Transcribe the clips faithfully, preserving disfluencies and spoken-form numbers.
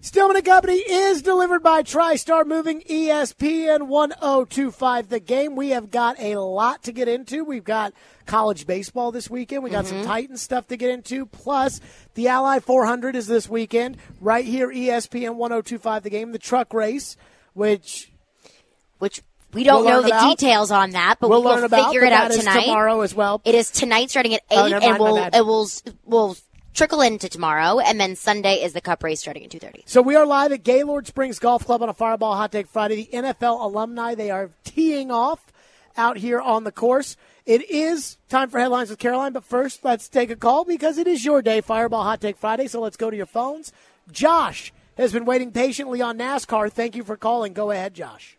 Stillman and Company is delivered by TriStar Moving, E S P N ten twenty-five. The Game. We have got a lot to get into. We've got college baseball this weekend. We got mm-hmm. some Titans stuff to get into. Plus, the Ally four hundred is this weekend. Right here, E S P N ten twenty-five. The Game. The truck race, which... Which... We don't we'll know the about. details on that, but we'll we will learn about, figure it out that tonight. Is tomorrow as well. It is tonight starting at eight, oh, and mind, we'll it will we'll trickle into tomorrow, and then Sunday is the Cup race starting at two thirty. So we are live at Gaylord Springs Golf Club on a Fireball Hot Take Friday. The N F L alumni, they are teeing off out here on the course. It is time for Headlines with Caroline, but first let's take a call because it is your day, Fireball Hot Take Friday, so let's go to your phones. Josh has been waiting patiently on NASCAR. Thank you for calling. Go ahead, Josh.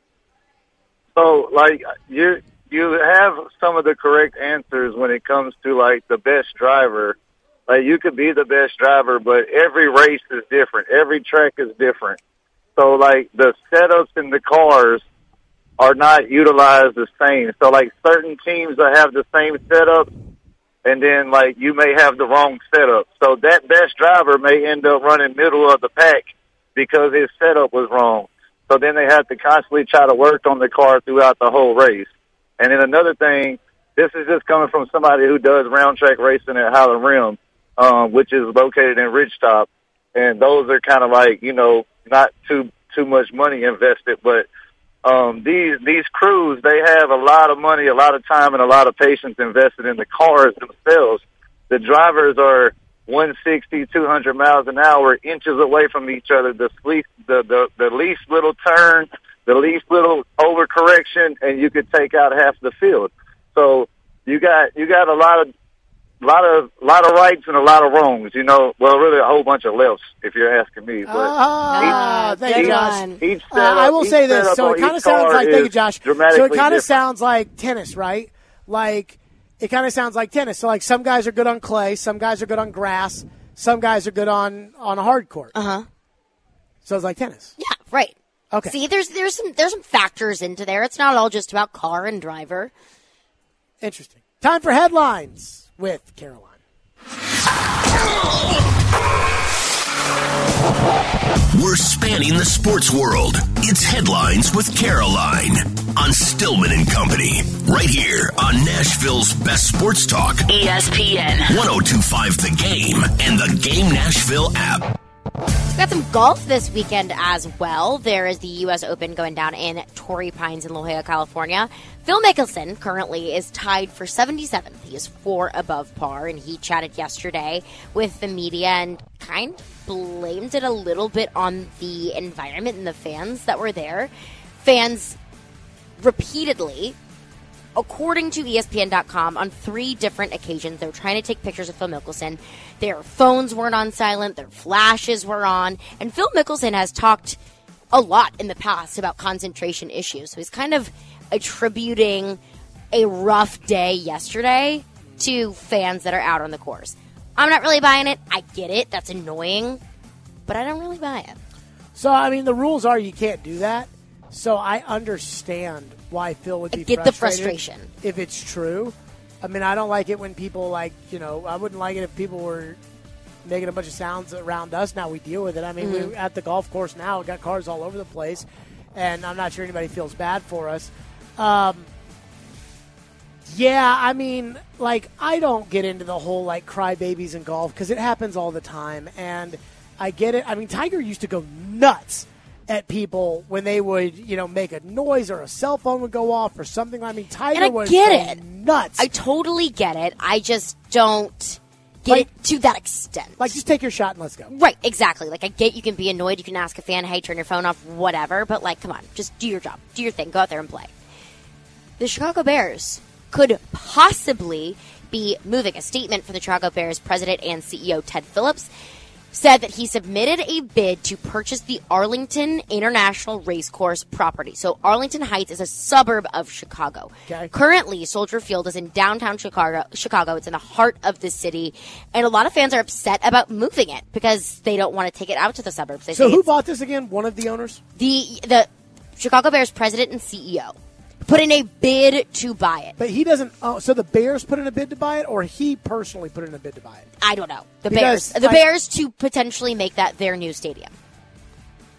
So, like, you you have some of the correct answers when it comes to, like, the best driver. Like, you could be the best driver, but every race is different. Every track is different. So, like, the setups in the cars are not utilized the same. So, like, certain teams will have the same setup, and then, like, you may have the wrong setup. So that best driver may end up running middle of the pack because his setup was wrong. So then they have to constantly try to work on the car throughout the whole race. And then another thing, this is just coming from somebody who does round track racing at Highland Rim, um, which is located in Ridgetop. And those are kind of like, you know, not too too much money invested. But um, these these crews, they have a lot of money, a lot of time, and a lot of patience invested in the cars themselves. The drivers are one sixty, two hundred miles an hour, inches away from each other. The least, the, the, the least little turn, the least little overcorrection, and you could take out half the field. So you got you got a lot of lot of lot of rights and a lot of wrongs. You know, well, really a whole bunch of lefts, if you're asking me. But ah, each, thank you, Josh. Each, each uh, I will say this. So it kind of sounds like, thank you, Josh. So it kind of sounds like tennis, right? Like. It kind of sounds like tennis. So, like, some guys are good on clay, some guys are good on grass, some guys are good on, on a hard court. Uh-huh. So it's like tennis. Yeah, right. Okay. See, there's there's some there's some factors into there. It's not all just about car and driver. Interesting. Time for Headlines with Caroline. We're spanning the sports world. It's Headlines with Caroline on Stillman and Company, right here on Nashville's best sports talk, E S P N ten twenty-five The Game and the Game Nashville app. We've got some golf this weekend as well. There is the U S Open going down in Torrey Pines in La Jolla, California. Phil Mickelson currently is tied for seventy-seventh. He is four above par, and he chatted yesterday with the media and kind of blamed it a little bit on the environment and the fans that were there. Fans repeatedly, according to E S P N dot com, on three different occasions, they were trying to take pictures of Phil Mickelson. Their phones weren't on silent. Their flashes were on. And Phil Mickelson has talked a lot in the past about concentration issues. So he's kind of attributing a rough day yesterday to fans that are out on the course. I'm not really buying it. I get it. That's annoying. But I don't really buy it. So, I mean, the rules are you can't do that. So I understand why Phil would be I get the frustration if it's true. I mean, I don't like it when people, like, you know, I wouldn't like it if people were making a bunch of sounds around us. Now we deal with it. I mean, mm-hmm. we're at the golf course now. We've got cars all over the place, and I'm not sure anybody feels bad for us. Um, yeah, I mean, like, I don't get into the whole, like, crybabies in golf because it happens all the time, and I get it. I mean, Tiger used to go nuts at people when they would, you know, make a noise or a cell phone would go off or something. I mean, Tiger and I was get it. nuts. I totally get it. I just don't get like, it to that extent. Like, just take your shot and let's go. Right, exactly. Like, I get you can be annoyed. You can ask a fan, hey, turn your phone off, whatever. But, like, come on. Just do your job. Do your thing. Go out there and play. The Chicago Bears could possibly be moving. A statement from the Chicago Bears president and C E O Ted Phillips said that he submitted a bid to purchase the Arlington International Racecourse property. So Arlington Heights is a suburb of Chicago. Okay. Currently, Soldier Field is in downtown Chicago. Chicago. It's in the heart of the city. And a lot of fans are upset about moving it because they don't want to take it out to the suburbs. They so say who bought this again? One of the owners? The the Chicago Bears president and C E O. Put in a bid to buy it. But he doesn't. Oh, so the Bears put in a bid to buy it, or he personally put in a bid to buy it? I don't know. The Because, Bears. The like, Bears to potentially make that their new stadium.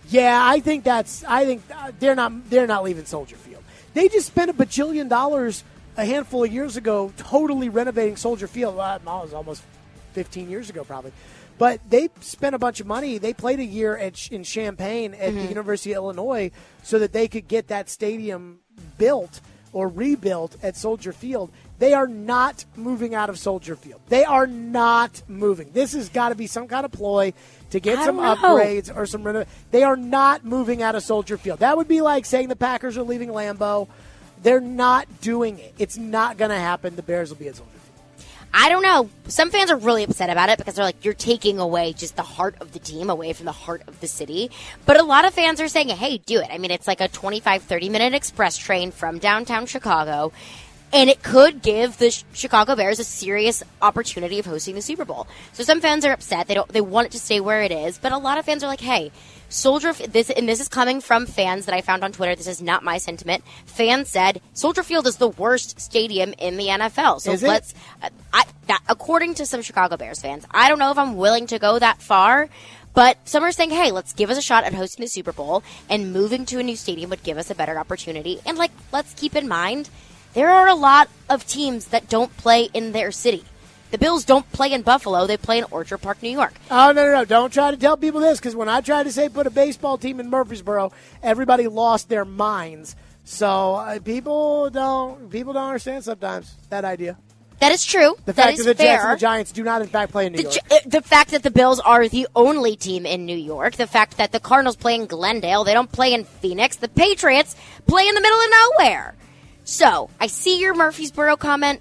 Yeah, I think that's. I think they're not. They're not leaving Soldier Field. They just spent a bajillion dollars a handful of years ago, totally renovating Soldier Field. Well, that was almost fifteen years ago, probably. But they spent a bunch of money. They played a year at, in Champaign at mm-hmm. the University of Illinois so that they could get that stadium built or rebuilt at Soldier Field. They are not moving out of Soldier Field. They are not moving. This has got to be some kind of ploy to get some upgrades or some reno- They are not moving out of Soldier Field. That would be like saying the Packers are leaving Lambeau. They're not doing it. It's not going to happen. The Bears will be at Soldier Field. I don't know. Some fans are really upset about it because they're like, you're taking away just the heart of the team, away from the heart of the city. But a lot of fans are saying, hey, do it. I mean, it's like a twenty-five, thirty-minute express train from downtown Chicago. And it could give the Chicago Bears a serious opportunity of hosting the Super Bowl. So some fans are upset. They don't. They want it to stay where it is. But a lot of fans are like, hey, Soldier, this, and this is coming from fans that I found on Twitter. This is not my sentiment. Fans said Soldier Field is the worst stadium in the N F L. So is it? let's, uh, I, that, according to some Chicago Bears fans, I don't know if I'm willing to go that far. But some are saying, hey, let's give us a shot at hosting the Super Bowl, and moving to a new stadium would give us a better opportunity. And like, let's keep in mind, there are a lot of teams that don't play in their city. The Bills don't play in Buffalo. They play in Orchard Park, New York. Oh, no, no, no. Don't try to tell people this, because when I tried to say put a baseball team in Murfreesboro, everybody lost their minds. So uh, people don't people don't understand sometimes that idea. That is true. The that fact is that the fair. Jets and the Giants do not, in fact, play in New the, York. uh, the fact that the Bills are the only team in New York. The fact that the Cardinals play in Glendale. They don't play in Phoenix. The Patriots play in the middle of nowhere. So, I see your Murfreesboro comment.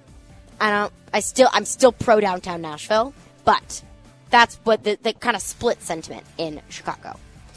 I don't, I still, I'm still pro downtown Nashville, but that's what the, the kind of split sentiment in Chicago.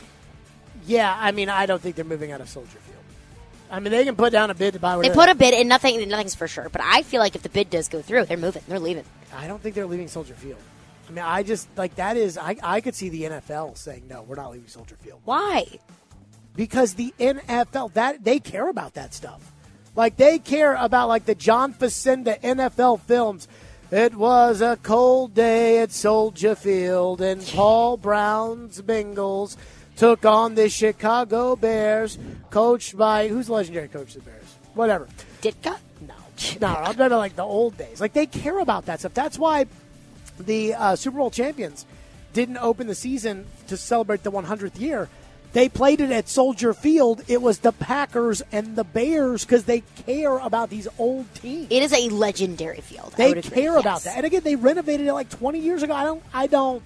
Yeah, I mean, I don't think they're moving out of Soldier Field. I mean, they can put down a bid to buy whatever. They put a bid, and nothing, nothing's for sure, but I feel like if the bid does go through, they're moving, they're leaving. I don't think they're leaving Soldier Field. I mean, I just, like, that is, I, I could see the N F L saying, no, we're not leaving Soldier Field. Why? Because the N F L, that they care about that stuff. Like, they care about, like, the John Facenda N F L films. It was a cold day at Soldier Field, and Paul Brown's Bengals took on the Chicago Bears, coached by, who's the legendary coach of the Bears? Whatever. Ditka? No. No, I'm talking about, like, the old days. Like, they care about that stuff. That's why the uh, Super Bowl champions didn't open the season to celebrate the one hundredth year. They played it at Soldier Field. It was the Packers and the Bears because they care about these old teams. It is a legendary field. They I care agree, about yes. that. And again, they renovated it like twenty years ago. I don't, I don't,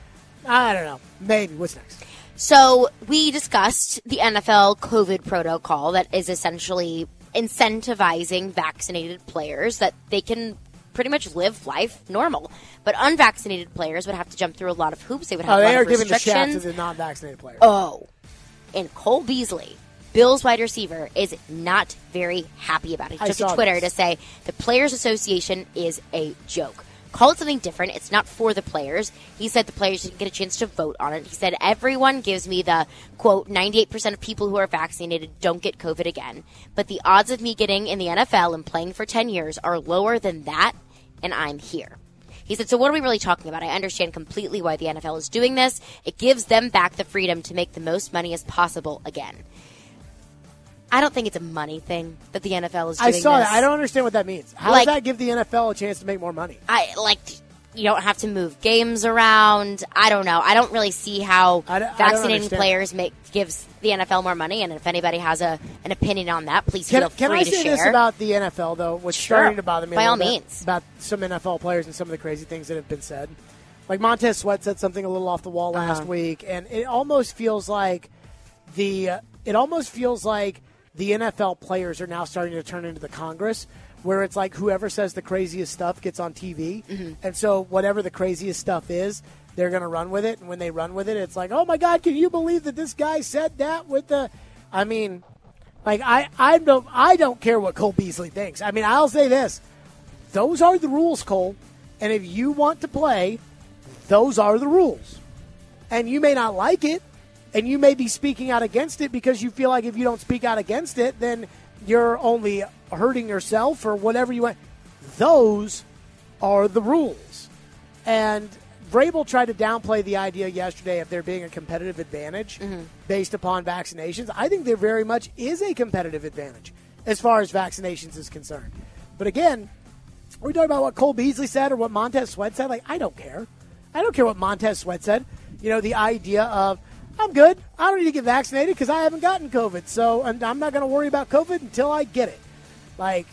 I don't know. Maybe. What's next? So we discussed the N F L COVID protocol that is essentially incentivizing vaccinated players that they can pretty much live life normal. But unvaccinated players would have to jump through a lot of hoops. They would have Oh, a lot they are of giving the restrictions. shaft to the non-vaccinated players. Oh. And Cole Beasley, Bills wide receiver, is not very happy about it. He I took to saw Twitter this. to say the Players Association is a joke. Call it something different. It's not for the players. He said the players didn't get a chance to vote on it. He said, everyone gives me the, quote, ninety-eight percent of people who are vaccinated don't get COVID again. But the odds of me getting in the N F L and playing for ten years are lower than that, and I'm here. He said, so what are we really talking about? I understand completely why the N F L is doing this. It gives them back the freedom to make the most money as possible again. I don't think it's a money thing that the N F L is doing I saw this. that. I don't understand what that means. How Like- does that give the N F L a chance to make more money? I like you don't have to move games around. I don't know. I don't really see how I don't- I don't vaccinating understand. players make gives the N F L more money. And if anybody has a an opinion on that, please Can, feel can free I to say share. this about the N F L, though? What's Sure. starting to bother me a By all little bit means. about some N F L players and some of the crazy things that have been said. Like Montez Sweat said something a little off the wall last Uh-huh. week, and it almost feels like the uh, it almost feels like the N F L players are now starting to turn into the Congress, where it's like whoever says the craziest stuff gets on T V, Mm-hmm. and so whatever the craziest stuff is, they're going to run with it. And when they run with it, it's like, oh my God, can you believe that this guy said that with the? I mean, like I I don't I don't care what Cole Beasley thinks. I mean, I'll say this: those are the rules, Cole, and if you want to play, those are the rules, and you may not like it. And you may be speaking out against it because you feel like if you don't speak out against it, then you're only hurting yourself or whatever you want. Those are the rules. And Vrabel tried to downplay the idea yesterday of there being a competitive advantage mm-hmm. based upon vaccinations. I think there very much is a competitive advantage as far as vaccinations is concerned. But again, are we talking about what Cole Beasley said or what Montez Sweat said? Like, I don't care. I don't care what Montez Sweat said. You know, the idea of, I'm good. I don't need to get vaccinated because I haven't gotten COVID. So and I'm not going to worry about COVID until I get it. Like,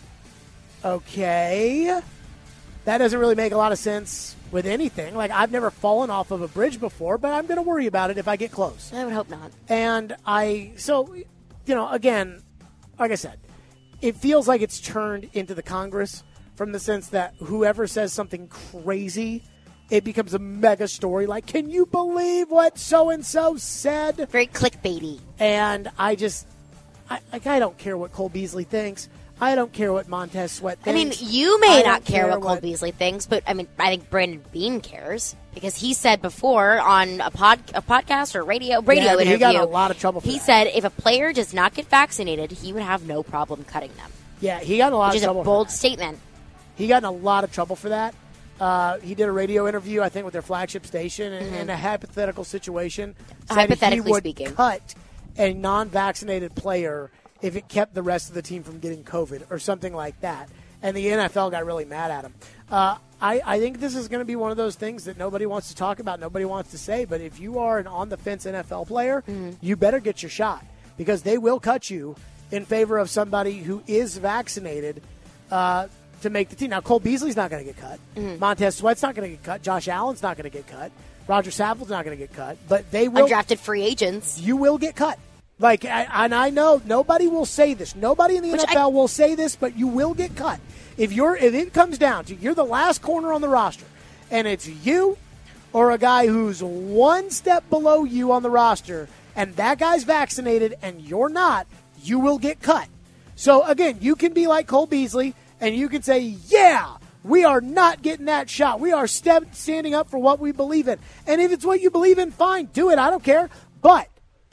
okay. That doesn't really make a lot of sense with anything. Like, I've never fallen off of a bridge before, but I'm going to worry about it if I get close. I would hope not. And I, so, you know, again, like I said, it feels like it's turned into the Congress from the sense that whoever says something crazy, it becomes a mega story. Like, can you believe what so-and-so said? Very clickbaity. And I just, I, like, I don't care what Cole Beasley thinks. I don't care what Montez Sweat thinks. I mean, you may I not care, care what Cole what... Beasley thinks, but I mean, I think Brandon Beane cares because he said before on a pod, a podcast or radio radio yeah, I mean, interview, he got a lot of trouble for he that. said if a player does not get vaccinated, he would have no problem cutting them. Yeah, he got in a lot which of is trouble. a bold for that. statement. He got in a lot of trouble for that. Uh, he did a radio interview, I think, with their flagship station in, Mm-hmm. in a hypothetical situation. Said Hypothetically he would speaking. cut a non-vaccinated player if it kept the rest of the team from getting COVID or something like that. And the N F L got really mad at him. Uh, I, I think this is going to be one of those things that nobody wants to talk about, nobody wants to say. But if you are an on-the-fence N F L player, mm-hmm. you better get your shot because they will cut you in favor of somebody who is vaccinated uh, to make the team. Now, Cole Beasley's not going to get cut. Mm-hmm. Montez Sweat's not going to get cut. Josh Allen's not going to get cut. Roger Saffold's not going to get cut. But they will. Undrafted free agents. You will get cut. Like, I, and I know nobody will say this. Nobody in the Which N F L I, will say this, but you will get cut. If you're, if it comes down to you're the last corner on the roster, and it's you or a guy who's one step below you on the roster, and that guy's vaccinated and you're not, you will get cut. So, again, you can be like Cole Beasley, and you can say, yeah, we are not getting that shot. We are step, standing up for what we believe in. And if it's what you believe in, fine, do it. I don't care. But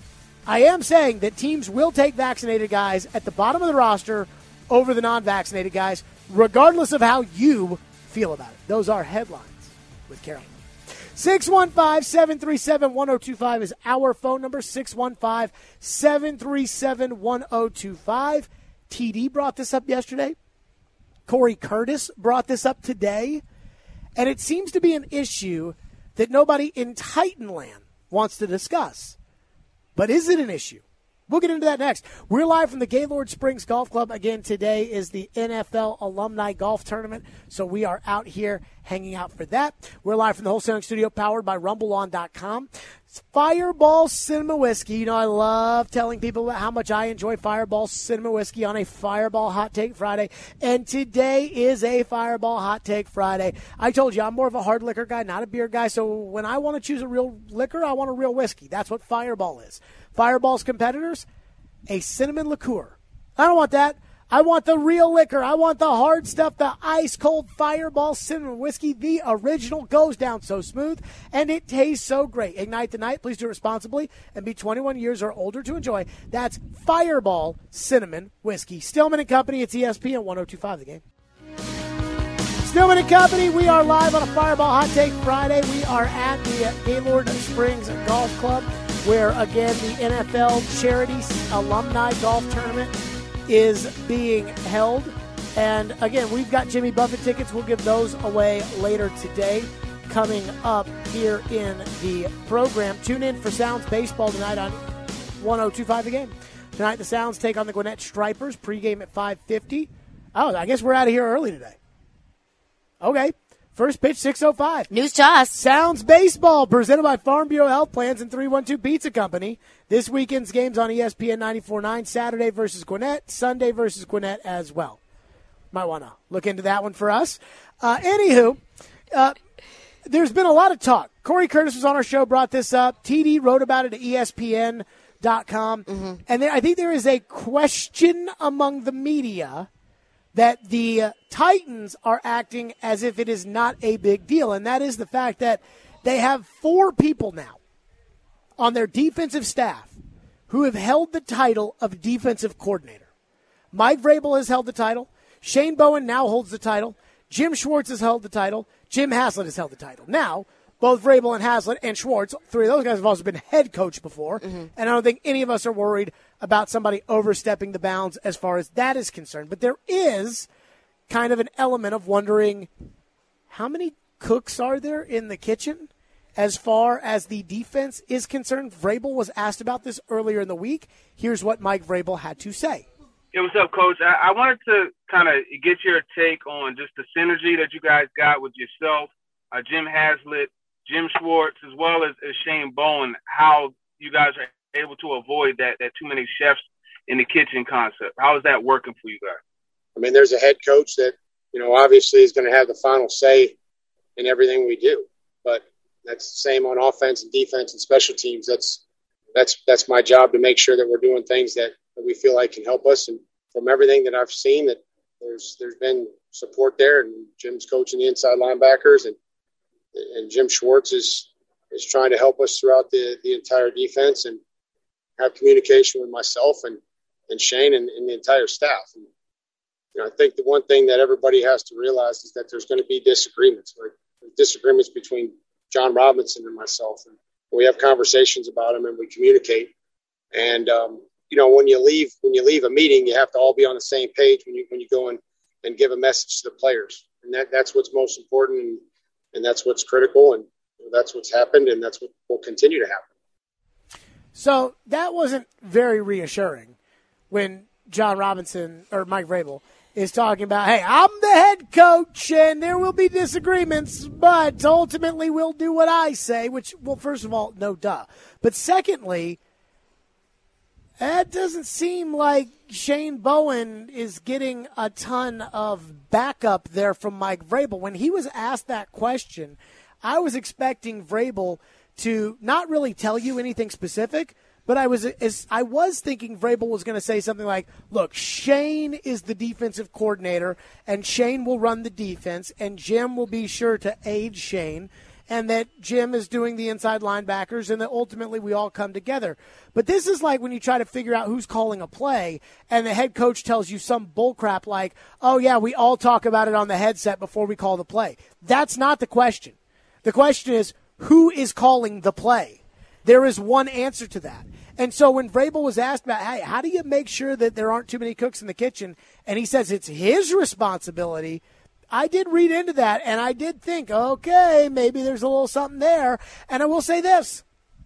I am saying that teams will take vaccinated guys at the bottom of the roster over the non-vaccinated guys, regardless of how you feel about it. Those are headlines with Carolyn. six one five, seven three seven, one oh two five is our phone number, six one five, seven three seven, one oh two five. T D brought this up yesterday. Corey Curtis brought this up today. And it seems to be an issue that nobody in Titanland wants to discuss. But is it an issue? We'll get into that next. We're live from the Gaylord Springs Golf Club. Again, today is the N F L Alumni Golf Tournament, so we are out here hanging out for that. We're live from the wholesaling studio powered by rumble on dot com. It's Fireball Cinema Whiskey. You know, I love telling people about how much I enjoy Fireball Cinema Whiskey on a Fireball Hot Take Friday, and today is a Fireball Hot Take Friday. I told you, I'm more of a hard liquor guy, not a beer guy, so when I want to choose a real liquor, I want a real whiskey. That's what Fireball is. Fireball's competitors, a cinnamon liqueur. I don't want that. I want the real liquor. I want the hard stuff, the ice-cold Fireball cinnamon whiskey. The original goes down so smooth, and it tastes so great. Ignite the night. Please do it responsibly and be twenty-one years or older to enjoy. That's Fireball cinnamon whiskey. Stillman and Company, it's E S P N one oh two five The Game. Stillman and Company, we are live on a Fireball Hot Take Friday. We are at the Gaylord Springs Golf Club, where, again, the N F L Charity Alumni Golf Tournament is being held. And, again, we've got Jimmy Buffett tickets. We'll give those away later today coming up here in the program. Tune in for Sounds Baseball tonight on one oh two five The Game. Tonight the Sounds take on the Gwinnett Stripers, pregame at five fifty. Oh, I guess we're out of here early today. Okay. First pitch, six oh five. News to us. Sounds Baseball, presented by Farm Bureau Health Plans and three one two Pizza Company. This weekend's game's on E S P N ninety-four point nine, Saturday versus Gwinnett, Sunday versus Gwinnett as well. Might want to look into that one for us. Uh, anywho, uh, there's been a lot of talk. Corey Curtis was on our show, brought this up. T D wrote about it at E S P N dot com. Mm-hmm. And there, I think there is a question among the media that the uh, Titans are acting as if it is not a big deal, and that is the fact that they have four people now on their defensive staff who have held the title of defensive coordinator. Mike Vrabel has held the title. Shane Bowen now holds the title. Jim Schwartz has held the title. Jim Haslett has held the title. Now, both Vrabel and Haslett and Schwartz, three of those guys have also been head coach before, mm-hmm. and I don't think any of us are worried about somebody overstepping the bounds as far as that is concerned. But there is kind of an element of wondering how many cooks are there in the kitchen as far as the defense is concerned. Vrabel was asked about this earlier in the week. Here's what Mike Vrabel had to say. Hey, what's up, Coach? I, I wanted to kind of get your take on just the synergy that you guys got with yourself, uh, Jim Haslett, Jim Schwartz, as well as, as Shane Bowen, how you guys are able to avoid that, that too many chefs in the kitchen concept. How is that working for you guys? I mean, there's a head coach that, you know, obviously is going to have the final say in everything we do. But that's the same on offense and defense and special teams. That's that's that's my job to make sure that we're doing things that, that we feel like can help us. And from everything that I've seen, that there's there's been support there. And Jim's coaching the inside linebackers, and and Jim Schwartz is is trying to help us throughout the, the entire defense and have communication with myself and, and Shane and, and the entire staff. And, you know, I think the one thing that everybody has to realize is that there's going to be disagreements, right? Disagreements between John Robinson and myself. And we have conversations about them and we communicate. And, um, you know, when you leave, when you leave a meeting, you have to all be on the same page when you, when you go in and give a message to the players. And that, that's what's most important. And, and that's what's critical. And that's what's happened. And that's what will continue to happen. So that wasn't very reassuring when John Robinson or Mike Vrabel is talking about, hey, I'm the head coach and there will be disagreements, but ultimately we'll do what I say, which, well, first of all, no duh. But secondly, that doesn't seem like Shane Bowen is getting a ton of backup there from Mike Vrabel. When he was asked that question, I was expecting Vrabel to not really tell you anything specific, but I was is, I was thinking Vrabel was going to say something like, look, Shane is the defensive coordinator, and Shane will run the defense, and Jim will be sure to aid Shane, and that Jim is doing the inside linebackers, and that ultimately we all come together. But this is like when you try to figure out who's calling a play, and the head coach tells you some bullcrap like, oh, yeah, we all talk about it on the headset before we call the play. That's not the question. The question is, who is calling the play? There is one answer to that. And so when Vrabel was asked about, hey, how do you make sure that there aren't too many cooks in the kitchen, and he says it's his responsibility, I did read into that, and I did think, okay, maybe there's a little something there. And I will say this.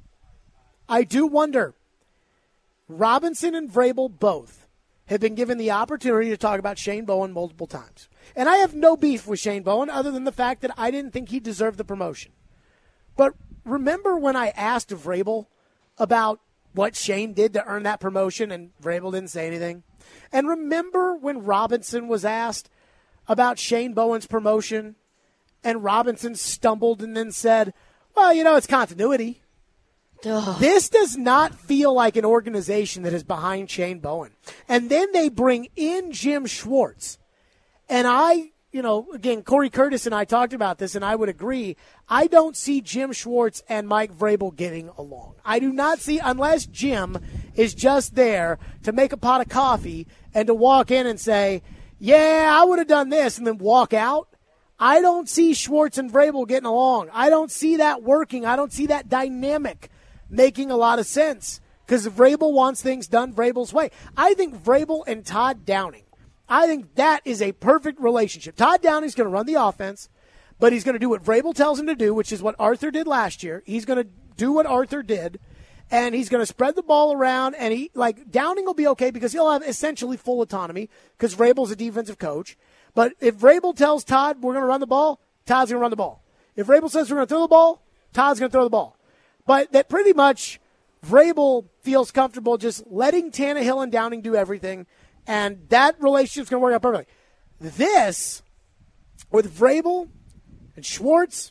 I do wonder, Robinson and Vrabel both have been given the opportunity to talk about Shane Bowen multiple times. And I have no beef with Shane Bowen other than the fact that I didn't think he deserved the promotion. But remember when I asked Vrabel about what Shane did to earn that promotion, and Vrabel didn't say anything? And remember when Robinson was asked about Shane Bowen's promotion, and Robinson stumbled and then said, well, you know, it's continuity. Ugh. This does not feel like an organization that is behind Shane Bowen. And then they bring in Jim Schwartz. And I, you know, again, Corey Curtis and I talked about this, and I would agree, I don't see Jim Schwartz and Mike Vrabel getting along. I do not see, unless Jim is just there to make a pot of coffee and to walk in and say, yeah, I would have done this, and then walk out. I don't see Schwartz and Vrabel getting along. I don't see that working. I don't see that dynamic making a lot of sense because Vrabel wants things done Vrabel's way. I think Vrabel and Todd Downing, I think that is a perfect relationship. Todd Downing's going to run the offense, but he's going to do what Vrabel tells him to do, which is what Arthur did last year. He's going to do what Arthur did, and he's going to spread the ball around, and he like Downing will be okay because he'll have essentially full autonomy because Vrabel's a defensive coach. But if Vrabel tells Todd we're going to run the ball, Todd's going to run the ball. If Vrabel says we're going to throw the ball, Todd's going to throw the ball. But that pretty much Vrabel feels comfortable just letting Tannehill and Downing do everything, and that relationship's going to work out perfectly. This, with Vrabel and Schwartz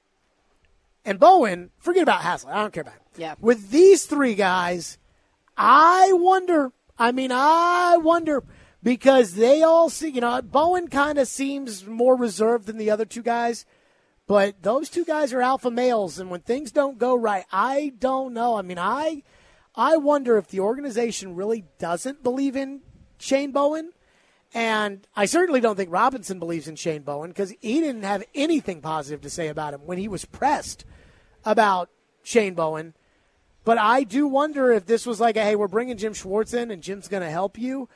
and Bowen, forget about Haslett. I don't care about it. Yeah. With these three guys, I wonder, I mean, I wonder, because they all see, you know, Bowen kind of seems more reserved than the other two guys, but those two guys are alpha males, and when things don't go right, I don't know. I mean, I I wonder if the organization really doesn't believe in Shane Bowen, And I certainly don't think Robinson believes in Shane Bowen because he didn't have anything positive to say about him when he was pressed about Shane Bowen. But I do wonder if this was like, a, hey, we're bringing Jim Schwartz in and Jim's going to help you.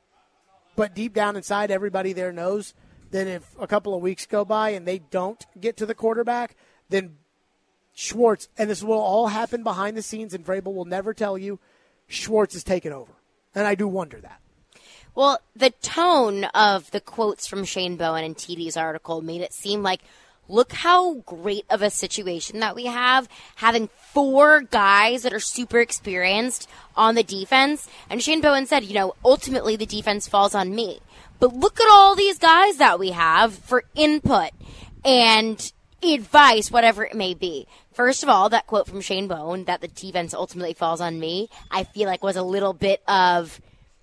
But deep down inside, everybody there knows that if a couple of weeks go by and they don't get to the quarterback, then Schwartz, and this will all happen behind the scenes, and Vrabel will never tell you, Schwartz is taking over. And I do wonder that. Well, the tone of the quotes from Shane Bowen and T D's article made it seem like, look how great of a situation that we have, having four guys that are super experienced on the defense. And Shane Bowen said, you know, ultimately the defense falls on me. But look at all these guys that we have for input and advice, whatever it may be. First of all, that quote from Shane Bowen, that the defense ultimately falls on me, I feel like was a little bit of,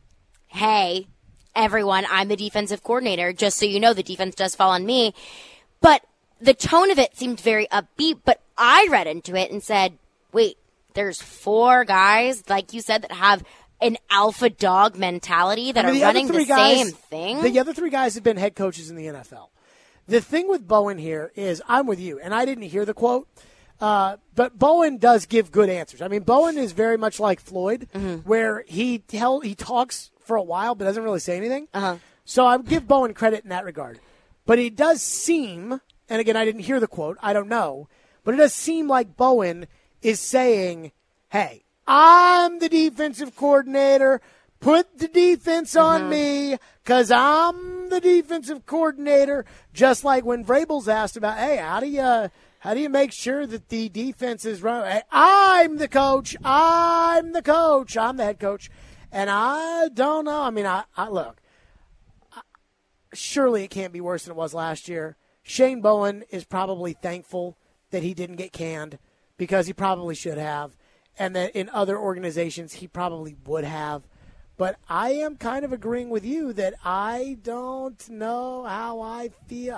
hey, everyone, I'm the defensive coordinator. Just so you know, the defense does fall on me. But the tone of it seemed very upbeat, but I read into it and said, wait, there's four guys, like you said, that have an alpha dog mentality that I mean, are the running the guys, same thing. The other three guys have been head coaches in the N F L. The thing with Bowen here is, I'm with you, and I didn't hear the quote, uh, but Bowen does give good answers. I mean, Bowen is very much like Floyd, mm-hmm. where he tell he talks for a while but doesn't really say anything. Uh-huh. So I would give Bowen credit in that regard. But it does seem, and again, I didn't hear the quote, I don't know, but it does seem like Bowen is saying, hey, I'm the defensive coordinator. Put the defense on mm-hmm. me because I'm the defensive coordinator. Just like when Vrabel's asked about, hey, how do you how do you make sure that the defense is run? Hey, I'm the coach. I'm the coach. I'm the head coach. And I don't know. I mean, I, I look, I, surely it can't be worse than it was last year. Shane Bowen is probably thankful that he didn't get canned because he probably should have. And that in other organizations he probably would have. But I am kind of agreeing with you that I don't know how I feel.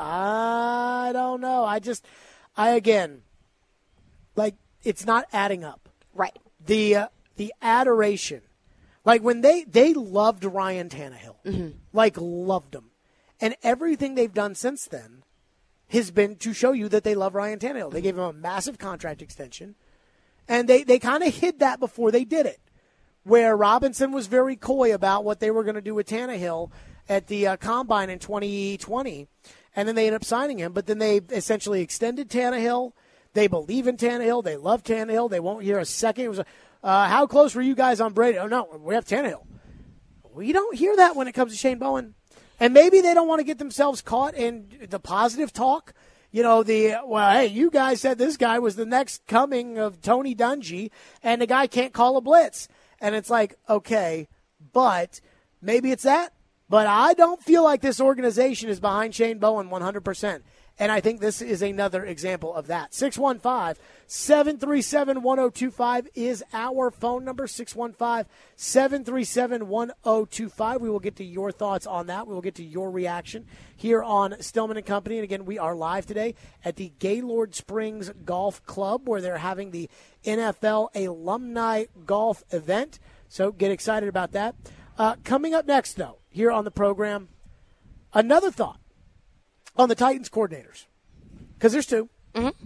I don't know. I just, I again, like, it's not adding up. Right. The uh, the adoration. Like, when they, they loved Ryan Tannehill. Mm-hmm. Like, loved him. And everything they've done since then has been to show you that they love Ryan Tannehill. They gave him a massive contract extension. And they, they kind of hid that before they did it, where Robinson was very coy about what they were going to do with Tannehill at the uh, Combine in twenty twenty. And then they ended up signing him. But then they essentially extended Tannehill. They believe in Tannehill. They love Tannehill. They won't hear a second. It was, uh, how close were you guys on Brady? Oh, no, we have Tannehill. We don't hear that when it comes to Shane Bowen. And maybe they don't want to get themselves caught in the positive talk. You know, the, well, hey, you guys said this guy was the next coming of Tony Dungy, and the guy can't call a blitz. And it's like, okay, but maybe it's that. But I don't feel like this organization is behind Shane Bowen one hundred percent. And I think this is another example of that. six one five, seven three seven, one oh two five is our phone number, six one five, seven three seven, one oh two five. We will get to your thoughts on that. We will get to your reaction here on Stillman and Company. And, again, we are live today at the Gaylord Springs Golf Club, where they're having the N F L Alumni Golf event. So get excited about that. Uh, coming up next, though, here on the program, another thought on the Titans coordinators, because there's two. Mm-hmm.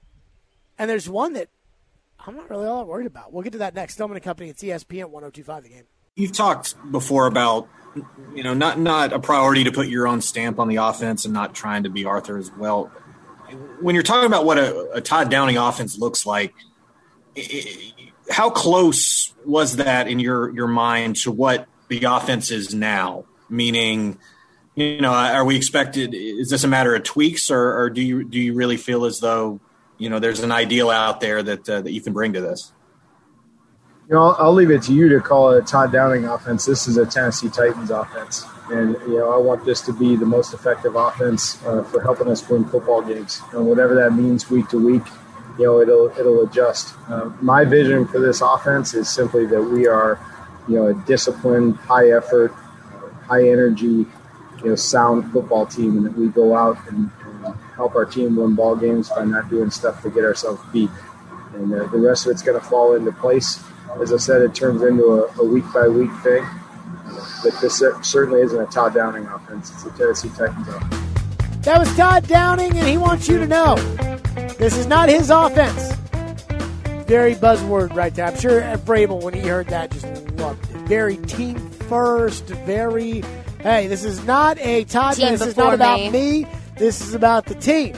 And there's one that I'm not really all that worried about. We'll get to that next. Stillman and Company, it's E S P N one oh two five The Game. You've talked before about, you know, not not a priority to put your own stamp on the offense and not trying to be Arthur as well. When you're talking about what a, a Todd Downing offense looks like, it, how close was that in your, your mind to what the offense is now? Meaning, you know, are we expected? Is this a matter of tweaks, or, or do you do you really feel as though, you know, there's an ideal out there that uh, that you can bring to this? You know, I'll, I'll leave it to you to call it a Todd Downing offense. This is a Tennessee Titans offense, and you know, I want this to be the most effective offense uh, for helping us win football games. And whatever that means week to week, you know, it'll it'll adjust. Uh, my vision for this offense is simply that we are, you know, a disciplined, high effort, high energy, you know, sound football team, and that we go out and, and help our team win ball games by not doing stuff to get ourselves beat. And uh, the rest of it's going to fall into place. As I said, it turns into a, a week-by-week thing. but this certainly isn't a Todd Downing offense. It's a Tennessee Titans offense. That was Todd Downing, and he wants you to know this is not his offense. Very buzzword right there. I'm sure Vrabel, when he heard that, just loved it. Very team first, very, hey, this is not a Todd, Team this is not about me. me. This is about the team.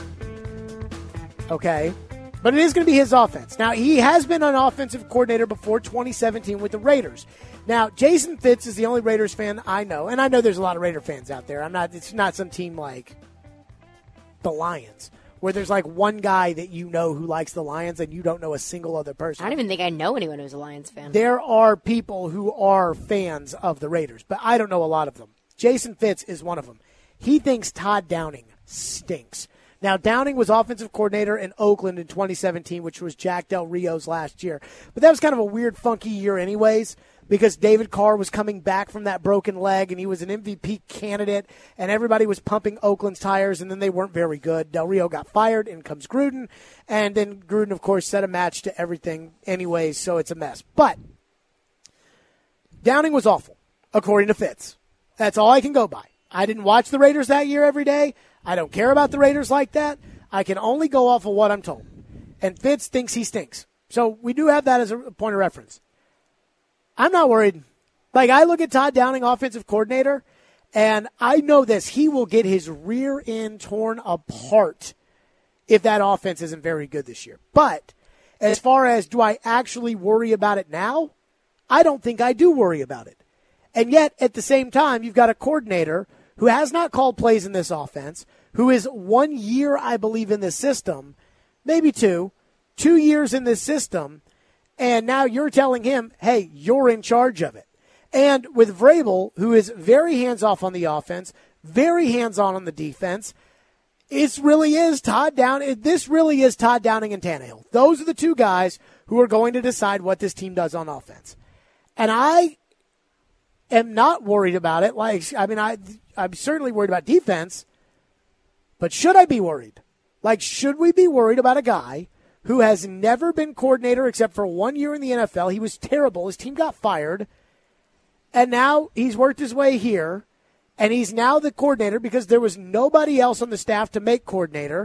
Okay? But it is going to be his offense. Now, he has been an offensive coordinator before twenty seventeen with the Raiders. Now, Jason Fitz is the only Raiders fan I know, and I know there's a lot of Raider fans out there. I'm not. It's not some team like the Lions, where there's like one guy that you know who likes the Lions and you don't know a single other person. I don't even think I know anyone who's a Lions fan. There are people who are fans of the Raiders, but I don't know a lot of them. Jason Fitz is one of them. He thinks Todd Downing stinks. Now, Downing was offensive coordinator in Oakland in twenty seventeen, which was Jack Del Rio's last year. But that was kind of a weird, funky year anyways, because David Carr was coming back from that broken leg, and he was an M V P candidate, and everybody was pumping Oakland's tires, and then they weren't very good. Del Rio got fired, in comes Gruden, and then Gruden, of course, set a match to everything anyways, so it's a mess. But Downing was awful, according to Fitz. That's all I can go by. I didn't watch the Raiders that year every day. I don't care about the Raiders like that. I can only go off of what I'm told. And Fitz thinks he stinks. So we do have that as a point of reference. I'm not worried. Like, I look at Todd Downing, offensive coordinator, and I know this. He will get his rear end torn apart if that offense isn't very good this year. But as far as do I actually worry about it now, I don't think I do worry about it. And yet, at the same time, you've got a coordinator who has not called plays in this offense, who is one year, I believe, in this system, maybe two, two years in this system, and now you're telling him, hey, you're in charge of it. And with Vrabel, who is very hands-off on the offense, very hands-on on the defense, it really is Todd Downing. This really is Todd Downing and Tannehill. Those are the two guys who are going to decide what this team does on offense. And I am not worried about it. Like, I mean, I, I'm certainly worried about defense, but should I be worried? Like, should we be worried about a guy who has never been coordinator except for one year in the N F L? He was terrible. His team got fired. And now he's worked his way here, and he's now the coordinator because there was nobody else on the staff to make coordinator.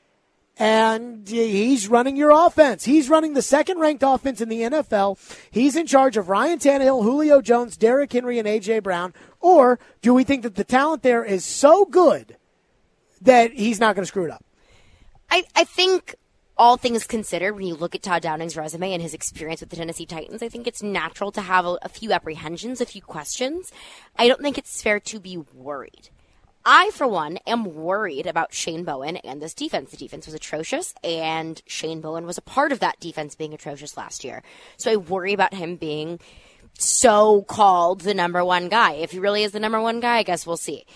And he's running your offense. He's running the second-ranked offense in the N F L. He's in charge of Ryan Tannehill, Julio Jones, Derrick Henry, and A J. Brown. Or do we think that the talent there is so good that he's not going to screw it up? I, I think all things considered, when you look at Todd Downing's resume and his experience with the Tennessee Titans, I think it's natural to have a, a few apprehensions, a few questions. I don't think it's fair to be worried. I, for one, am worried about Shane Bowen and this defense. The defense was atrocious, and Shane Bowen was a part of that defense being atrocious last year. So I worry about him being so-called the number one guy. If he really is the number one guy, I guess we'll see.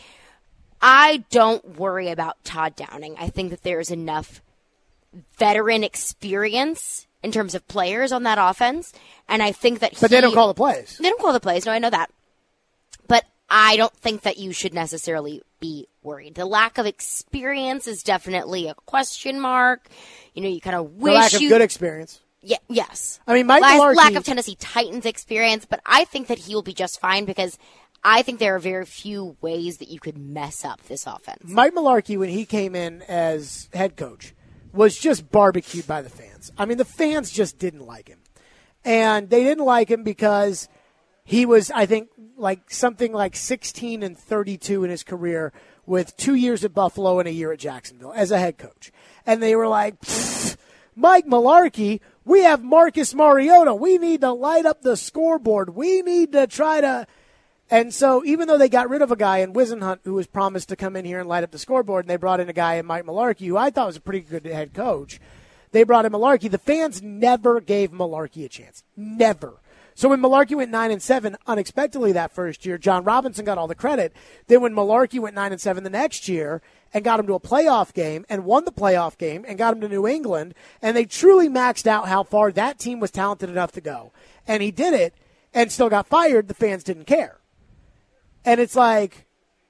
I don't worry about Todd Downing. I think that there's enough veteran experience in terms of players on that offense, and I think that he... But they don't call the plays. They don't call the plays. No, I know that. But I don't think that you should necessarily be worried. The lack of experience is definitely a question mark. You know, you kind of wish the lack of you... good experience. Yeah, yes. I mean, Mike lack, Mularkey... Lack of Tennessee Titans experience, but I think that he will be just fine because I think there are very few ways that you could mess up this offense. Mike Mularkey, when he came in as head coach, was just barbecued by the fans. I mean, the fans just didn't like him. And they didn't like him because he was, I think, like something like sixteen and thirty-two in his career with two years at Buffalo and a year at Jacksonville as a head coach. And they were like, Mike Mularkey, we have Marcus Mariota. We need to light up the scoreboard. We need to try to... And so even though they got rid of a guy in Wisenhunt who was promised to come in here and light up the scoreboard, and they brought in a guy in Mike Mularkey, who I thought was a pretty good head coach, they brought in Mularkey. The fans never gave Mularkey a chance. Never. So when Mularkey went nine and seven unexpectedly that first year, John Robinson got all the credit. Then when Mularkey went nine and seven the next year and got him to a playoff game and won the playoff game and got him to New England, and they truly maxed out how far that team was talented enough to go. And he did it and still got fired. The fans didn't care. And it's like,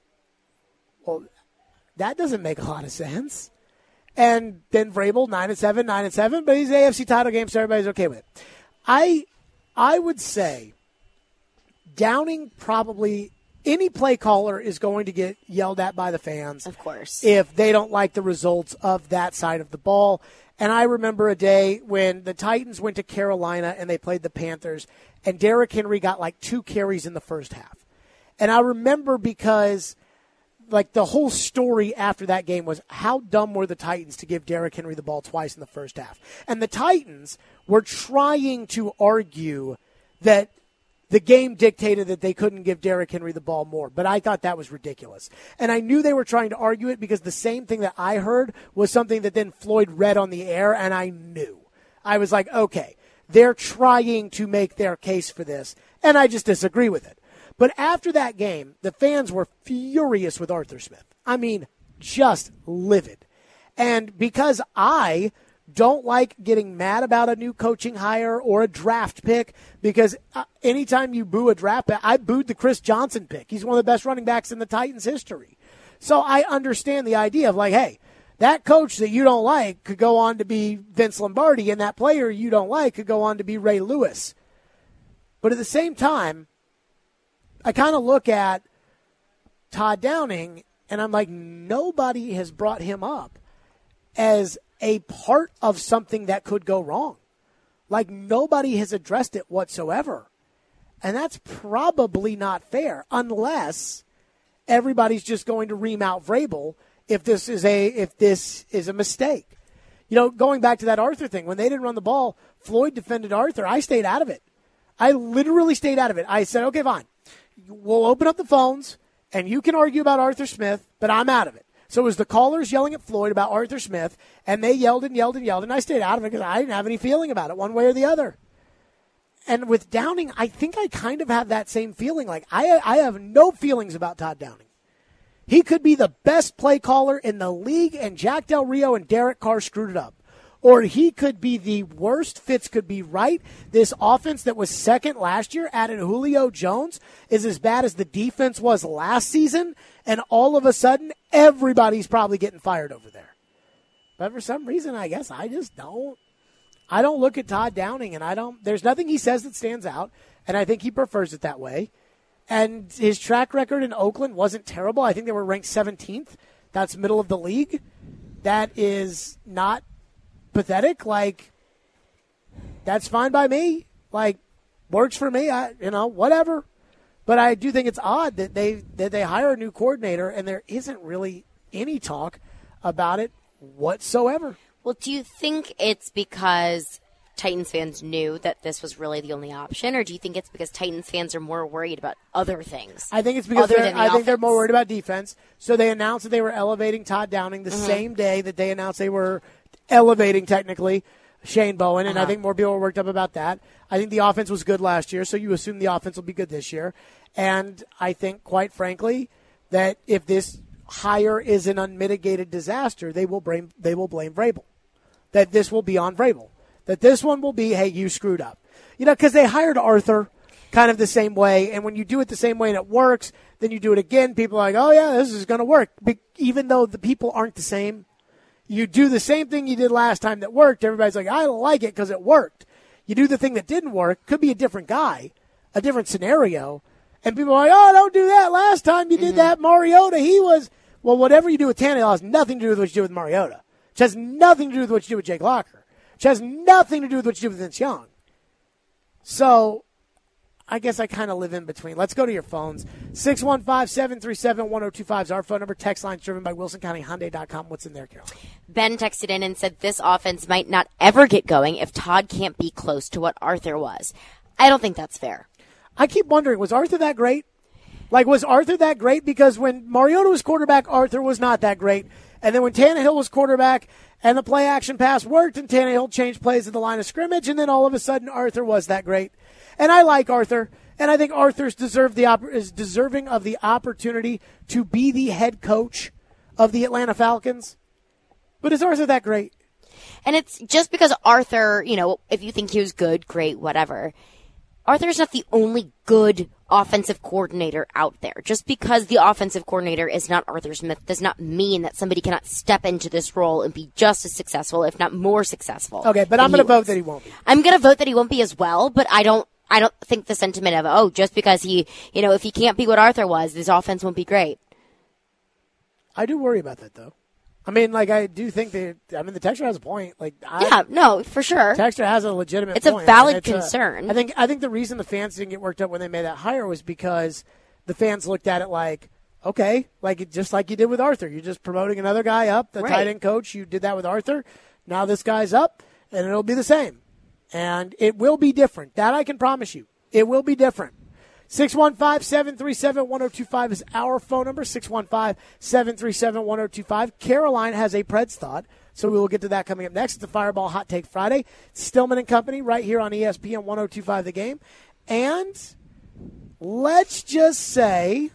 well, that doesn't make a lot of sense. And then Vrabel, nine and seven, nine and seven, but he's A F C title game, so everybody's okay with it. I, I would say Downing probably any play caller is going to get yelled at by the fans. Of course. If they don't like the results of that side of the ball. And I remember a day when the Titans went to Carolina and they played the Panthers, and Derrick Henry got like two carries in the first half. And I remember because, like, the whole story after that game was how dumb were the Titans to give Derrick Henry the ball twice in the first half. And the Titans were trying to argue that the game dictated that they couldn't give Derrick Henry the ball more, but I thought that was ridiculous. And I knew they were trying to argue it because the same thing that I heard was something that then Floyd read on the air, and I knew. I was like, okay, they're trying to make their case for this, and I just disagree with it. But after that game, the fans were furious with Arthur Smith. I mean, just livid. And because I don't like getting mad about a new coaching hire or a draft pick, because anytime you boo a draft pick, I booed the Chris Johnson pick. He's one of the best running backs in the Titans' history. So I understand the idea of like, hey, that coach that you don't like could go on to be Vince Lombardi, and that player you don't like could go on to be Ray Lewis. But at the same time, I kind of look at Todd Downing, and I'm like, nobody has brought him up as a part of something that could go wrong. Like, nobody has addressed it whatsoever. And that's probably not fair unless everybody's just going to ream out Vrabel if this is a if this is a mistake. You know, going back to that Arthur thing, when they didn't run the ball, Floyd defended Arthur. I stayed out of it. I literally stayed out of it. I said, okay, fine. We'll open up the phones, and you can argue about Arthur Smith, but I'm out of it. So it was the callers yelling at Floyd about Arthur Smith, and they yelled and yelled and yelled, and I stayed out of it because I didn't have any feeling about it one way or the other. And with Downing, I think I kind of have that same feeling. Like, I, I have no feelings about Todd Downing. He could be the best play caller in the league, and Jack Del Rio and Derek Carr screwed it up. Or he could be the worst. Fitz could be right. This offense that was second last year, added Julio Jones, is as bad as the defense was last season, and all of a sudden, everybody's probably getting fired over there. But for some reason, I guess I just don't. I don't look at Todd Downing, and I don't. There's nothing he says that stands out, and I think he prefers it that way. And his track record in Oakland wasn't terrible. I think they were ranked seventeenth. That's middle of the league. That is not pathetic. Like, that's fine by me. Like, works for me. I, you know, whatever. But I do think it's odd that they that they hire a new coordinator and there isn't really any talk about it whatsoever. Well, do you think it's because Titans fans knew that this was really the only option, or do you think it's because Titans fans are more worried about other things? I think it's because other they're, than the I offense? think they're more worried about defense. So they announced that they were elevating Todd Downing the mm-hmm. same day that they announced they were elevating, technically, Shane Bowen, and uh-huh. I think more people were worked up about that. I think the offense was good last year, so you assume the offense will be good this year. And I think, quite frankly, that if this hire is an unmitigated disaster, they will blame they will blame Vrabel. That this will be on Vrabel. That this one will be, hey, you screwed up. You know, because they hired Arthur kind of the same way, and when you do it the same way and it works, then you do it again, people are like, oh, yeah, this is going to work. But even though the people aren't the same, you do the same thing you did last time that worked. Everybody's like, I don't like it because it worked. You do the thing that didn't work, could be a different guy, a different scenario, and people are like, oh, don't do that. Last time you did mm-hmm. that, Mariota, he was, well, whatever you do with Tannehill has nothing to do with what you do with Mariota. It has nothing to do with what you do with Jake Locker. It has nothing to do with what you do with Vince Young. So I guess I kind of live in between. Let's go to your phones. six one five, seven three seven, one oh two five is our phone number. Text line driven by Wilson County Hyundai dot com. What's in there, Carol? Ben texted in and said this offense might not ever get going if Todd can't be close to what Arthur was. I don't think that's fair. I keep wondering, was Arthur that great? Like, was Arthur that great? Because when Mariota was quarterback, Arthur was not that great. And then when Tannehill was quarterback and the play-action pass worked and Tannehill changed plays at the line of scrimmage, and then all of a sudden Arthur was that great. And I like Arthur, and I think Arthur's deserved the op- is deserving of the opportunity to be the head coach of the Atlanta Falcons. But is Arthur that great? And it's just because Arthur, you know, if you think he was good, great, whatever. Arthur's not the only good offensive coordinator out there. Just because the offensive coordinator is not Arthur Smith does not mean that somebody cannot step into this role and be just as successful, if not more successful. Okay, but I'm going to vote that he won't be. I'm going to vote that he won't be as well, but I don't I don't think the sentiment of, oh, just because he, you know, if he can't be what Arthur was, this offense won't be great. I do worry about that, though. I mean, like, I do think that, I mean, the texter has a point. Like, I, yeah, no, for sure. Texter has a legitimate it's point. It's a valid it's concern. A, I think I think the reason the fans didn't get worked up when they made that hire was because the fans looked at it like, okay, like it, just like you did with Arthur. You're just promoting another guy up, the right. tight end coach. You did that with Arthur. Now this guy's up, and it'll be the same. And it will be different. That I can promise you. It will be different. six one five, seven three seven, one oh two five is our phone number, six one five, seven three seven, one oh two five. Caroline has a Preds thought, so we will get to that coming up next. It's the Fireball Hot Take Friday. Stillman and Company right here on E S P N one oh two five The Game. And let's just say,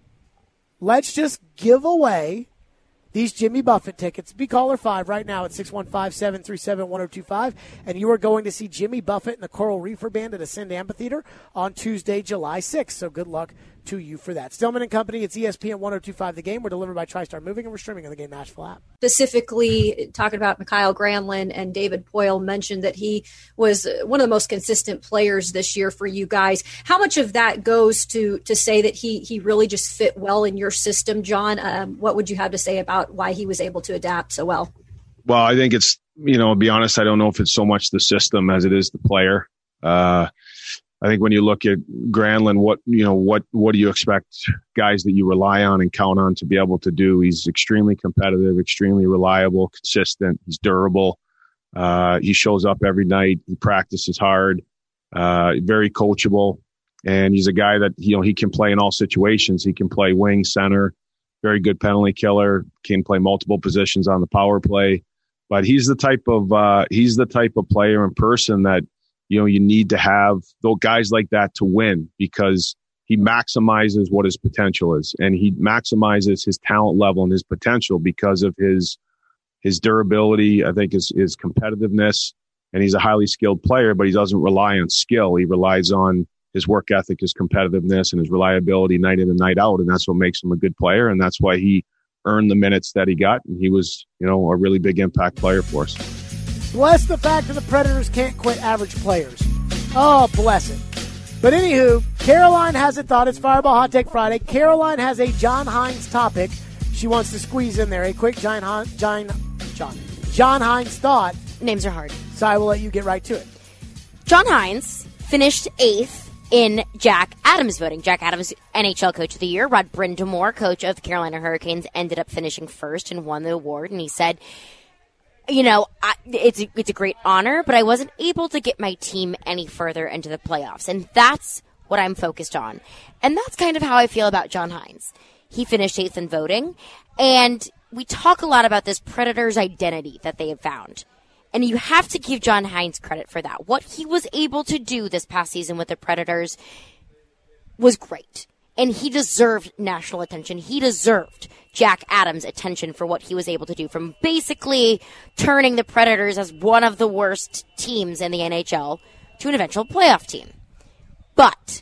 let's just give away these Jimmy Buffett tickets. Be caller five right now at six one five, seven three seven, one oh two five. And you are going to see Jimmy Buffett and the Coral Reefer Band at Ascend Amphitheater on Tuesday, July sixth. So good luck to you for that. Stillman and Company, it's E S P N one oh two five The Game. We're delivered by TriStar Moving, and we're streaming on the Game Nashville app. Specifically talking about Mikhail Granlund, and David Poile mentioned that he was one of the most consistent players this year for you guys. How much of that goes to to say that he he really just fit well in your system, John? Um, what would you have to say about why he was able to adapt so well? Well, I think it's, you know, to be honest, I don't know if it's so much the system as it is the player. Uh, I think when you look at Granlund, what, you know, what, what do you expect guys that you rely on and count on to be able to do? He's extremely competitive, extremely reliable, consistent. He's durable. Uh, he shows up every night. He practices hard, uh, very coachable. And he's a guy that, you know, he can play in all situations. He can play wing, center, very good penalty killer, can play multiple positions on the power play. But he's the type of, uh, he's the type of player and person that, you know, you need to have those guys like that to win, because he maximizes what his potential is, and he maximizes his talent level and his potential because of his his durability. I think his his competitiveness, and he's a highly skilled player, but he doesn't rely on skill. He relies on his work ethic, his competitiveness, and his reliability night in and night out, and that's what makes him a good player, and that's why he earned the minutes that he got, and he was, you know, a really big impact player for us. Bless the fact that the Predators can't quit average players. Oh, bless it. But anywho, Caroline has a thought. It's Fireball Hot Take Friday. Caroline has a John Hines topic she wants to squeeze in there. A quick John, John, John, John Hines thought. Names are hard. So I will let you get right to it. John Hines finished eighth in Jack Adams voting. Jack Adams, N H L Coach of the Year. Rod Brind'Amour, coach of the Carolina Hurricanes, ended up finishing first and won the award. And he said, you know, I, it's a, it's a great honor, but I wasn't able to get my team any further into the playoffs. And that's what I'm focused on. And that's kind of how I feel about John Hines. He finished eighth in voting. And we talk a lot about this Predators identity that they have found. And you have to give John Hines credit for that. What he was able to do this past season with the Predators was great. And he deserved national attention. He deserved Jack Adams' attention for what he was able to do, from basically turning the Predators as one of the worst teams in the N H L to an eventual playoff team. But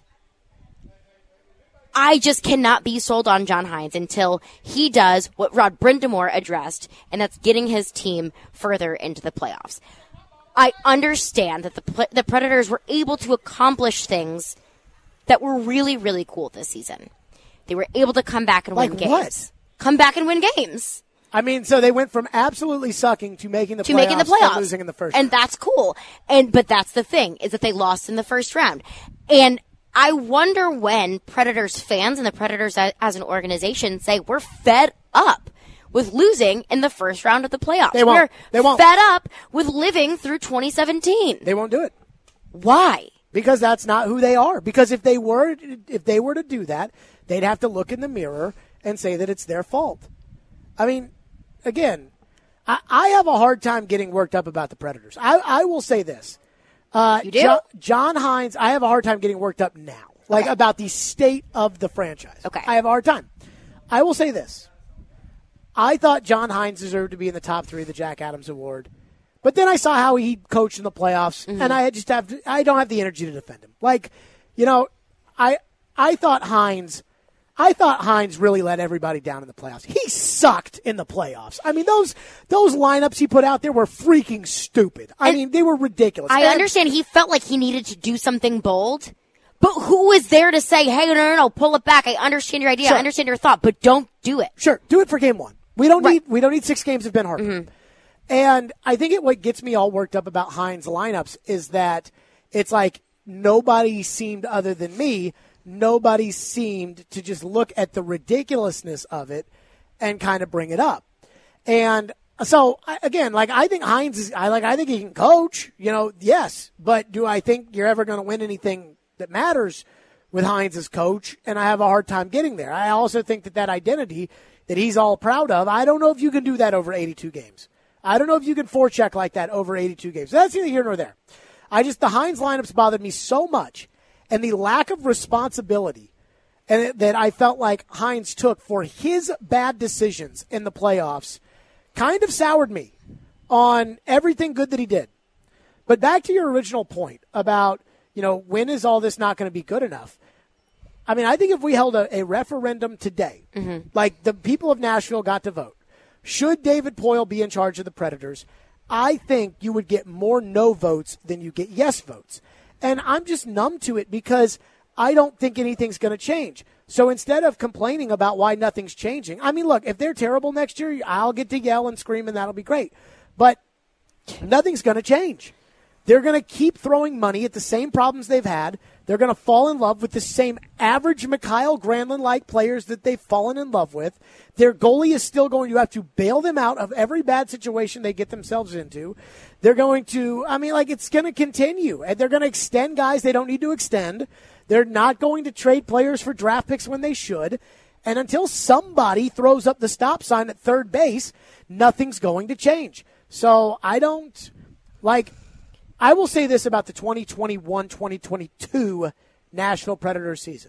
I just cannot be sold on John Hines until he does what Rod Brind'Amour addressed, and that's getting his team further into the playoffs. I understand that the the Predators were able to accomplish things that were really, really cool this season. They were able to come back and like win games. What? Come back and win games. I mean, so they went from absolutely sucking to making the to playoffs, making the playoffs, and losing in the first and round. that's cool. And but that's the thing, is that they lost in the first round. And I wonder when Predators fans and the Predators as an organization say we're fed up with losing in the first round of the playoffs. They won't. We're They won't. fed up with living through twenty seventeen. They won't do it. Why? Because that's not who they are. Because if they were, if they were to do that, they'd have to look in the mirror and say that it's their fault. I mean, again, I, I have a hard time getting worked up about the Predators. I, I will say this. Uh, you do? John, John Hines, I have a hard time getting worked up now, like okay. about the state of the franchise. Okay. I have a hard time. I will say this. I thought John Hines deserved to be in the top three of the Jack Adams Award. But then I saw how he coached in the playoffs, mm-hmm. and I just have to, I don't have the energy to defend him. Like, you know, I I thought Hines I thought Hines really let everybody down in the playoffs. He sucked in the playoffs. I mean, those those lineups he put out there were freaking stupid. I and mean, they were ridiculous. I and, understand he felt like he needed to do something bold, but who was there to say, hey, no, no, no, pull it back. I understand your idea. Sure. I understand your thought, but don't do it. Sure, do it for game one. We don't Right. need we don't need six games of Ben Harper. Mm-hmm. And I think it what gets me all worked up about Hines' lineups is that it's like nobody seemed, other than me, nobody seemed to just look at the ridiculousness of it and kind of bring it up. And so I- again, like I think Hines is, I like I think he can coach. You know, yes, but do I think you're ever going to win anything that matters with Hines as coach? And I have a hard time getting there. I also think that that identity that he's all proud of, I don't know if you can do that over eighty-two games. I don't know if you can forecheck like that over eighty-two games. That's neither here nor there. I just, the Hines lineups bothered me so much, and the lack of responsibility and that I felt like Hines took for his bad decisions in the playoffs kind of soured me on everything good that he did. But back to your original point about, you know, when is all this not going to be good enough? I mean, I think if we held a, a referendum today, mm-hmm. like the people of Nashville got to vote, should David Poile be in charge of the Predators, I think you would get more no votes than you get yes votes. And I'm just numb to it because I don't think anything's going to change. So instead of complaining about why nothing's changing, I mean, look, if they're terrible next year, I'll get to yell and scream and that'll be great. But nothing's going to change. They're going to keep throwing money at the same problems they've had. They're going to fall in love with the same average Mikhail Granlund-like players that they've fallen in love with. Their goalie is still going to have to bail them out of every bad situation they get themselves into. They're going to, I mean, like, it's going to continue. And they're going to extend guys they don't need to extend. They're not going to trade players for draft picks when they should. And until somebody throws up the stop sign at third base, nothing's going to change. So I don't, like, I will say this about the twenty twenty-one twenty twenty-two Nashville Predators season.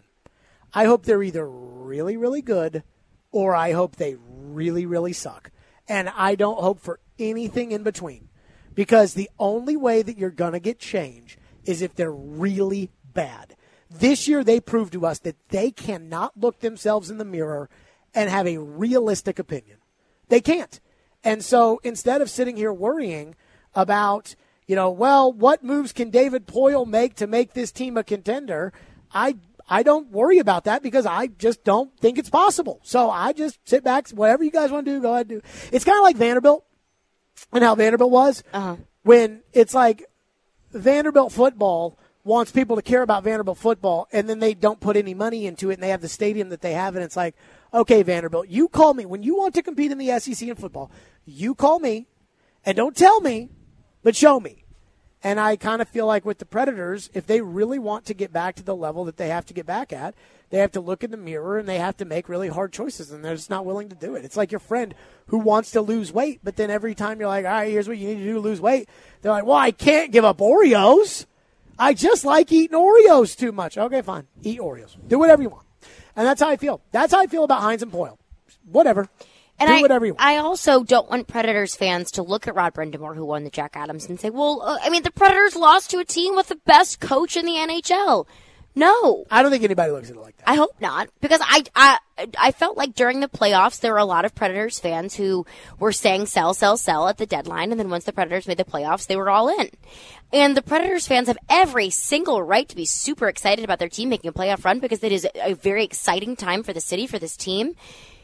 I hope they're either really, really good or I hope they really, really suck. And I don't hope for anything in between because the only way that you're going to get change is if they're really bad. This year they proved to us that they cannot look themselves in the mirror and have a realistic opinion. They can't. And so instead of sitting here worrying about, you know, well, what moves can David Poile make to make this team a contender? I I don't worry about that because I just don't think it's possible. So I just sit back, whatever you guys want to do, go ahead and do. It's kind of like Vanderbilt and how Vanderbilt was uh-huh. when it's like Vanderbilt football wants people to care about Vanderbilt football, and then they don't put any money into it, and they have the stadium that they have, and it's like, okay, Vanderbilt, you call me. When you want to compete in the S E C in football, you call me, and don't tell me, but show me. And I kind of feel like with the Predators, if they really want to get back to the level that they have to get back at, they have to look in the mirror and they have to make really hard choices, and they're just not willing to do it. It's like your friend who wants to lose weight, but then every time you're like, all right, here's what you need to do to lose weight, they're like, well, I can't give up Oreos. I just like eating Oreos too much. Okay, fine. Eat Oreos. Do whatever you want. And that's how I feel. That's how I feel about Hines and Poile. Whatever. And Do I, whatever you want. I also don't want Predators fans to look at Rod Brindamore, who won the Jack Adams, and say, well, uh, I mean, the Predators lost to a team with the best coach in the N H L. No. I don't think anybody looks at it like that. I hope not, because I, I, I felt like during the playoffs, there were a lot of Predators fans who were saying sell, sell, sell at the deadline, and then once the Predators made the playoffs, they were all in. And the Predators fans have every single right to be super excited about their team making a playoff run because it is a very exciting time for the city, for this team.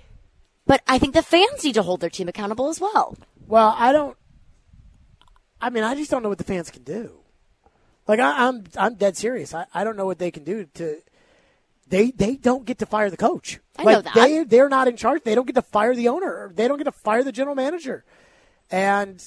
But I think the fans need to hold their team accountable as well. Well, I don't. I mean, I just don't know what the fans can do. Like I, I'm, I'm dead serious. I, I don't know what they can do to. They, they don't get to fire the coach. I like know that. They, they're not in charge. They don't get to fire the owner. They don't get to fire the general manager. And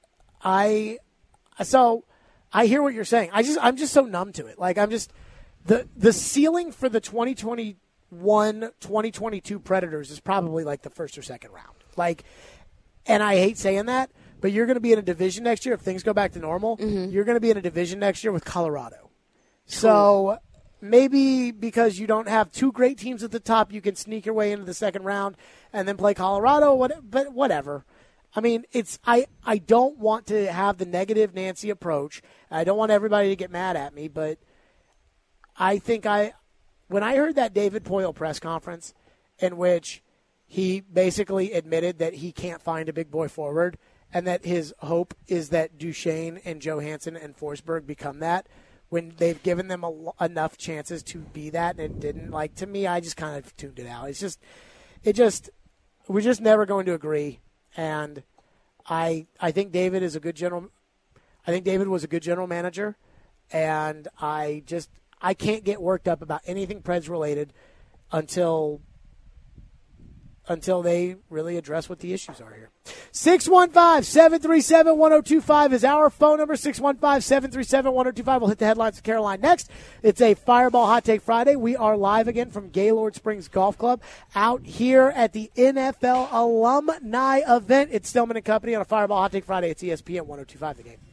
I, so I hear what you're saying. I just, I'm just so numb to it. Like I'm just the the ceiling for the twenty twenty-one twenty twenty-two Predators is probably like the first or second round. Like, and I hate saying that, but you're going to be in a division next year if things go back to normal. Mm-hmm. You're going to be in a division next year with Colorado. So maybe because you don't have two great teams at the top, you can sneak your way into the second round and then play Colorado. What, but whatever. I mean, it's I, I don't want to have the negative Nancy approach. I don't want everybody to get mad at me, but I think I when I heard that David Poile press conference in which he basically admitted that he can't find a big boy forward and that his hope is that Duchesne and Johansson and Forsberg become that, when they've given them a, enough chances to be that and it didn't, like, to me, I just kind of tuned it out. It's just, it just, we're just never going to agree. And I, I think David is a good general, I think David was a good general manager. And I just, I can't get worked up about anything Preds related until until they really address what the issues are here. six one five, seven three seven, one oh two five is our phone number, six one five, seven three seven, one oh two five. We'll hit the headlines with Caroline next. It's a Fireball Hot Take Friday. We are live again from Gaylord Springs Golf Club out here at the N F L Alumni Event. It's Stillman and Company on a Fireball Hot Take Friday. It's E S P N one oh two five The Game.